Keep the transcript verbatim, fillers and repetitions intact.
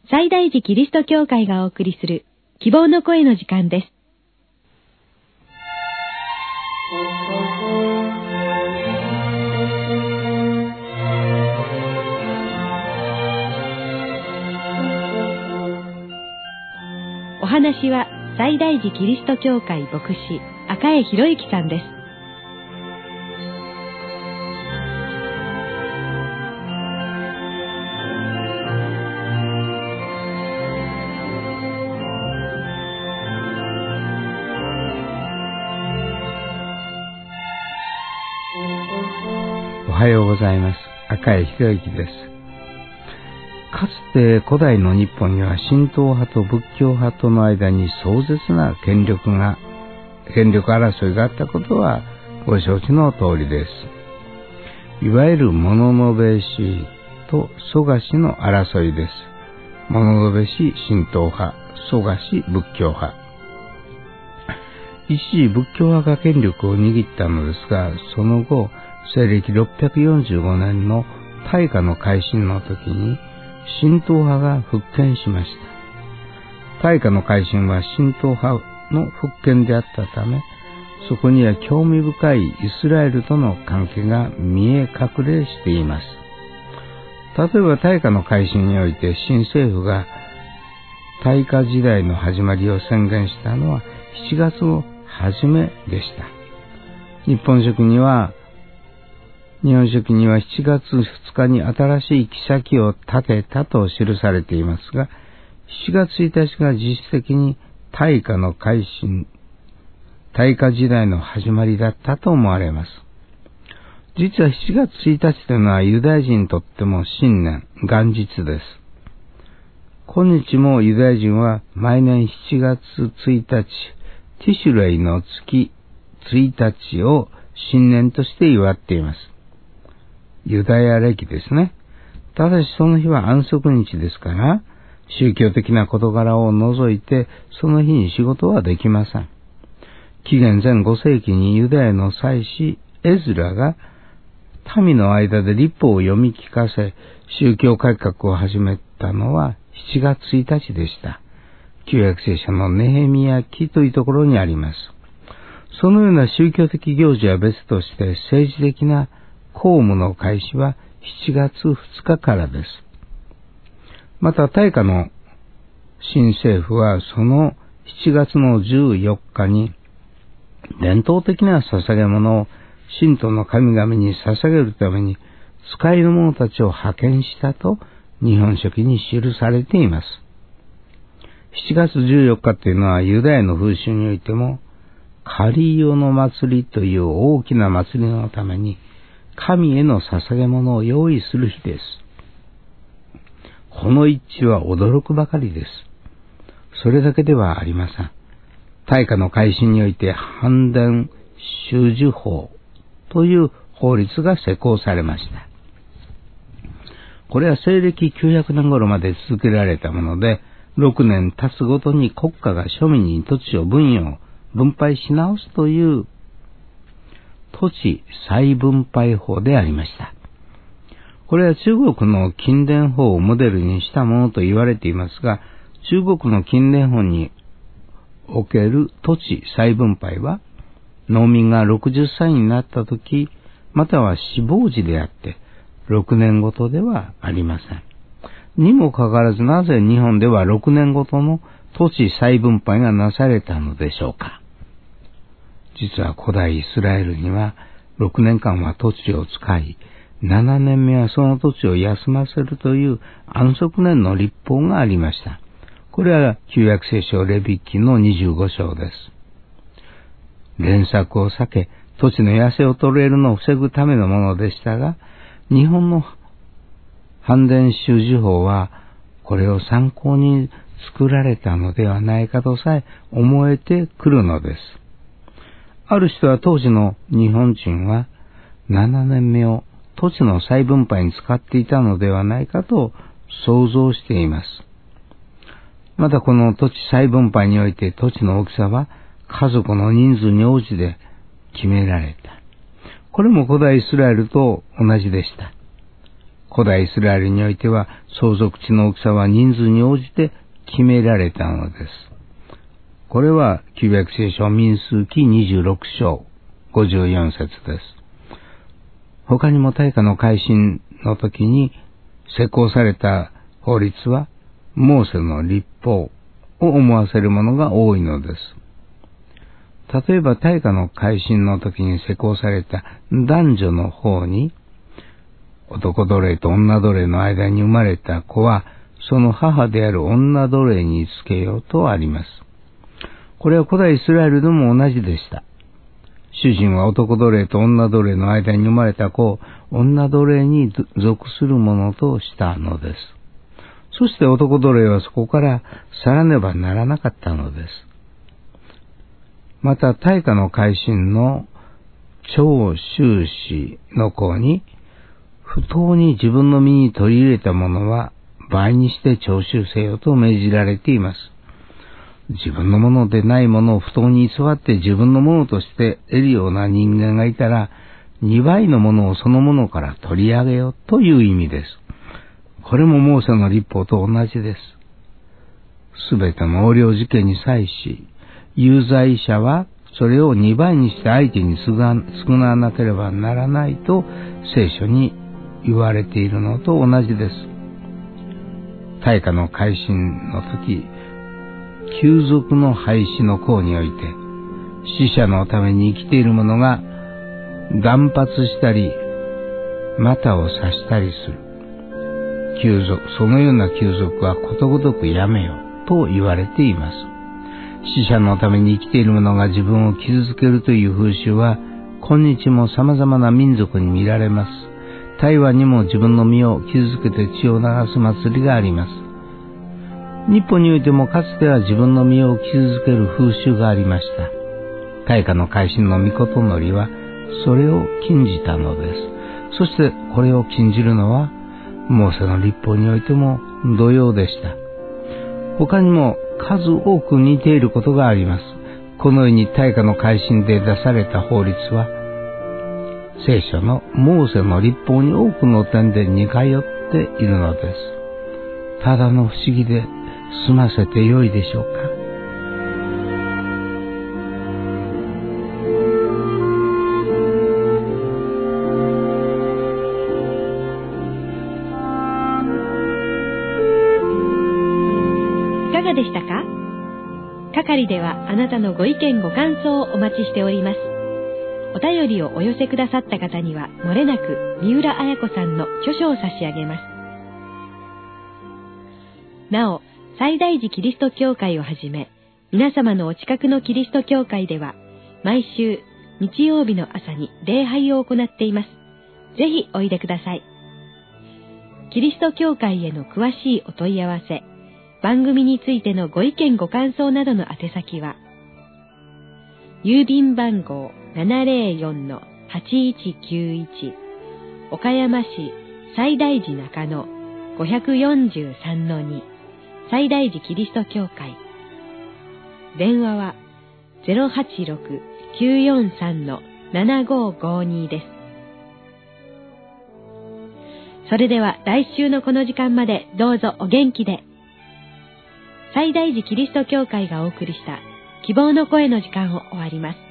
西大寺キリスト教会がお送りする希望の声の時間です。お話は西大寺キリスト教会牧師赤江博之さんです。 おはようございます。赤江博之です。かつて古代の日本には神道派と仏教派との間に壮絶な権力が、権力争いがあったことはご承知の通りです。いわゆる物部氏と蘇我氏の争いです。物部氏神道派、蘇我氏仏教派。一時仏教派が権力を握ったのですが、その後、西暦ろっぴゃくよんじゅうごねんの大化の改新の時に神道派が復権しました。大化の改新は神道派の復権であったため、そこには興味深いイスラエルとの関係が見え隠れしています。例えば大化の改新において新政府が大化時代の始まりを宣言したのはしちがつの初めでした。日本書紀には日本書紀にはしちがつふつかに新しい妃を建てたと記されていますが、しちがつついたちが実質的に大化の改新、大化時代の始まりだったと思われます。実はしちがつついたちというのはユダヤ人にとっても新年、元日です。今日もユダヤ人は毎年しちがつついたち、ティシュレイの月ついたちを新年として祝っています。ユダヤ暦ですね。ただしその日は安息日ですから、宗教的な事柄を除いてその日に仕事はできません。紀元前ごせいきにユダヤの祭司エズラが民の間で律法を読み聞かせ、宗教改革を始めたのはしちがつついたちでした。旧約聖書のネヘミヤ記というところにあります。そのような宗教的行事は別として政治的な公務の開始はしちがつふつかからです。また大化の新政府はそのしちがつのじゅうよっかに伝統的な捧げ物を神道の神々に捧げるために使いの者たちを派遣したと日本書紀に記されています。しちがつじゅうよっかというのはユダヤの風習においてもカリオの祭りという大きな祭りのために神への捧げ物を用意する日です。この一致は驚くばかりです。それだけではありません。大化の改新において判伝修守法という法律が施行されました。これは西暦きゅうひゃくねん頃まで続けられたもので、ろくねん経つごとに国家が庶民に土地を分与、分配し直すという土地再分配法でありました。これは中国の近伝法をモデルにしたものと言われていますが、中国の近伝法における土地再分配は、農民がろくじゅっさいになったとき、または死亡時であって、ろくねんごとではありません。にもかかわらず、なぜ日本ではろくねんごとの土地再分配がなされたのでしょうか。実は古代イスラエルにはろくねんかんは土地を使い、ななねんめはその土地を休ませるという安息年の律法がありました。これは旧約聖書レビ記のにじゅうごしょうです。連作を避け、土地の痩せを取れるのを防ぐためのものでしたが、日本の判伝修守法はこれを参考に作られたのではないかとさえ思えてくるのです。ある人は当時の日本人はななねんめを土地の再分配に使っていたのではないかと想像しています。またこの土地再分配において土地の大きさは家族の人数に応じて決められた。これも古代イスラエルと同じでした。 古代イスラエルにおいては相続地の大きさは人数に応じて決められたのです。これは旧約聖書民数記にじゅうろく章ごじゅうよん節です。他にも大化の改新の時に施行された法律はモーセの律法を思わせるものが多いのです。例えば大化の改新の時に施行された男女の方に、男奴隷と女奴隷の間に生まれた子はその母である女奴隷につけようとあります。これは古代イスラエルでも同じでした。主人は男奴隷と女奴隷の間に生まれた子を女奴隷に属するものとしたのです。そして男奴隷はそこから去らねばならなかったのです。また大化の改新の長州氏の子に、不当に自分の身に取り入れたものは倍にして徴収せよと命じられています。自分のものでないものを不当に偽って自分のものとして得るような人間がいたら、にばいのものをそのものから取り上げよという意味です。これもモーセの律法と同じです。すべての横領事件に際し、有罪者はそれをにばいにして相手に償わなければならないと聖書に言われているのと同じです。大化の改新の時、旧族の廃止の項において、死者のために生きている者が断髪したり、股を刺したりする。旧族、そのような旧族はことごとくやめよと言われています。死者のために生きている者が自分を傷つけるという風習は、今日も様々な民族に見られます。台湾にも自分の身を傷つけて血を流す祭りがあります。日本においてもかつては自分の身を傷つける風習がありました。大化の改新の御事のりはそれを禁じたのです。そしてこれを禁じるのはモーセの律法においても同様でした。他にも数多く似ていることがあります。このように大化の改新で出された法律は聖書のモーセの律法に多くの点で似通っているのです。ただの不思議で済ませてよいでしょうか。 いかがでしたか？係ではあなたのご意見ご感想をお待ちしております。お便りをお寄せくださった方にはもれなく三浦綾子さんの著書を差し上げます。なお、西大寺キリスト教会をはじめ、皆様のお近くのキリスト教会では、毎週日曜日の朝に礼拝を行っています。ぜひおいでください。キリスト教会への詳しいお問い合わせ、番組についてのご意見ご感想などの宛先は、郵便番号 ななぜろよんのはちいちきゅういち 岡山市西大寺中野 ごよんさんのに 西大寺キリスト教会。電話は ゼロはちろく きゅうよんさん ななごごに です。それでは来週のこの時間までどうぞお元気で。西大寺キリスト教会がお送りした希望の声の時間を終わります。